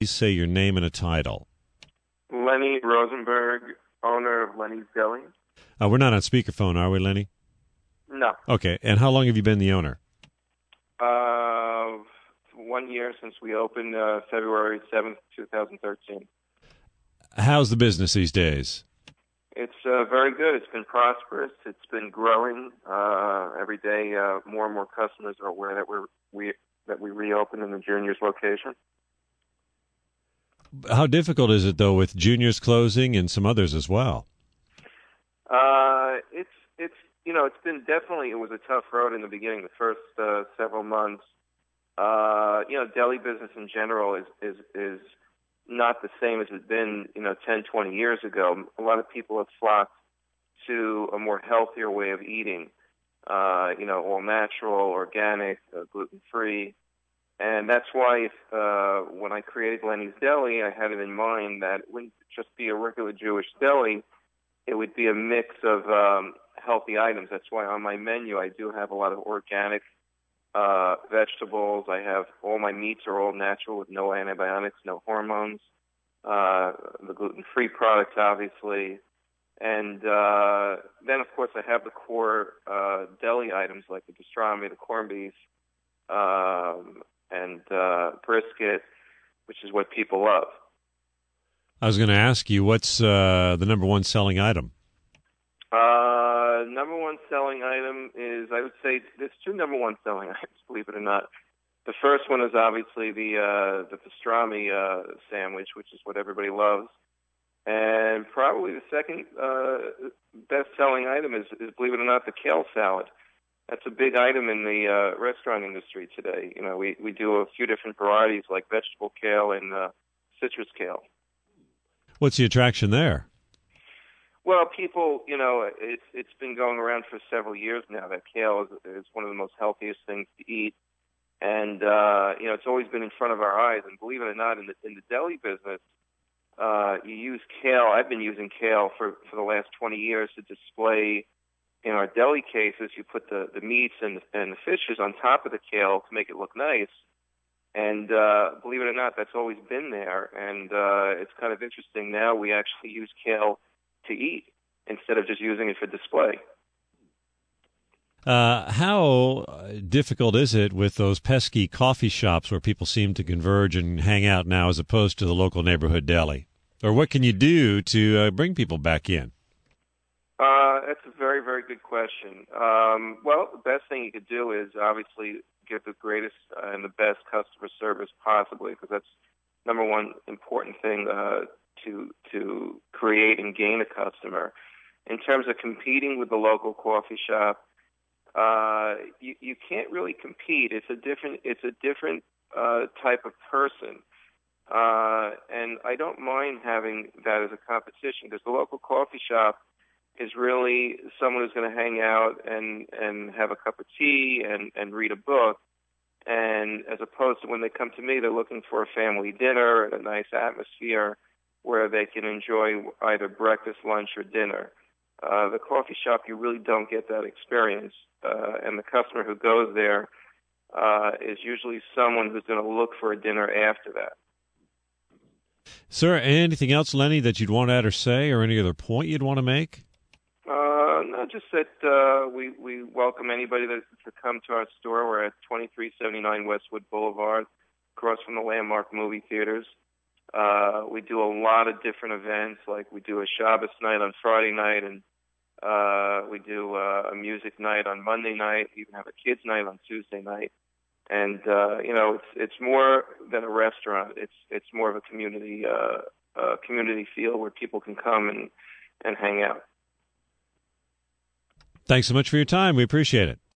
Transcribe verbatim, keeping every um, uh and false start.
say your name and a title. Lenny Rosenberg, owner of Lenny's Deli. Uh, we're not on speakerphone, are we, Lenny? No. Okay, and how long have you been the owner? Uh, one year since we opened, uh, February seventh, twenty thirteen. How's the business these days? It's uh, very good. It's been prosperous. It's been growing. Uh, every day, uh, more and more customers are aware that we're, we that we reopened in the Junior's location. How difficult is it, though, with Junior's closing and some others as well? Uh, it's it's you know it's been definitely it was a tough road in the beginning. The first uh, several months, uh, you know, deli business in general is is is not the same as it's been you know ten, twenty years ago. A lot of people have flocked to a more healthier way of eating. Uh, you know, all natural, organic, uh, gluten free. And that's why if, uh, when I created Lenny's Deli, I had it in mind that it wouldn't just be a regular Jewish deli. It would be a mix of um, healthy items. That's why on my menu I do have a lot of organic uh, vegetables. I have all my meats are all natural with no antibiotics, no hormones. Uh, the gluten-free products, obviously. And uh, then, of course, I have the core uh, deli items like the pastrami, the corned beef, um, and uh, brisket, which is what people love. I was going to ask you, what's uh, the number one selling item? Uh, number one selling item is, I would say, there's two number one selling items, believe it or not. The first one is obviously the uh, the pastrami uh, sandwich, which is what everybody loves. And probably the second uh, best-selling item is, is, believe it or not, the kale salad. That's a big item in the uh, restaurant industry today. You know, we, we do a few different varieties like vegetable kale and uh, citrus kale. What's the attraction there? Well, people, you know, it's it's been going around for several years now that kale is, is one of the most healthiest things to eat. And, uh, you know, it's always been in front of our eyes. And believe it or not, in the, in the deli business, Uh, you use kale. I've been using kale for, for the last twenty years to display in our deli cases. You put the, the meats and, and the fishes on top of the kale to make it look nice. And uh, believe it or not, that's always been there. And uh, it's kind of interesting now we actually use kale to eat instead of just using it for display. Uh, how difficult is it with those pesky coffee shops where people seem to converge and hang out now as opposed to the local neighborhood deli? Or what can you do to uh, bring people back in? Uh, that's a very, very good question. Um, well, the best thing you could do is obviously give the greatest uh, and the best customer service possibly, because that's number one important thing uh, to to create and gain a customer. In terms of competing with the local coffee shop, Uh, you, you can't really compete. It's a different, it's a different uh, type of person, uh, and I don't mind having that as a competition because the local coffee shop is really someone who's going to hang out and, and have a cup of tea and, and read a book, and as opposed to when they come to me, they're looking for a family dinner and a nice atmosphere where they can enjoy either breakfast, lunch, or dinner. Uh, the coffee shop, you really don't get that experience. Uh, and the customer who goes there uh, is usually someone who's going to look for a dinner after that. Sir, anything else, Lenny, that you'd want to add or say, or any other point you'd want to make? Uh, no, just that uh, we, we welcome anybody that, to come to our store. We're at twenty-three seventy-nine Westwood Boulevard, across from the Landmark movie theaters. Uh, we do a lot of different events, like we do a Shabbos night on Friday night, and Uh, we do uh, a music night on Monday night. We even have a kids' night on Tuesday night, and uh, you know, it's it's more than a restaurant. It's it's more of a community uh, uh, community feel where people can come and and hang out. Thanks so much for your time. We appreciate it.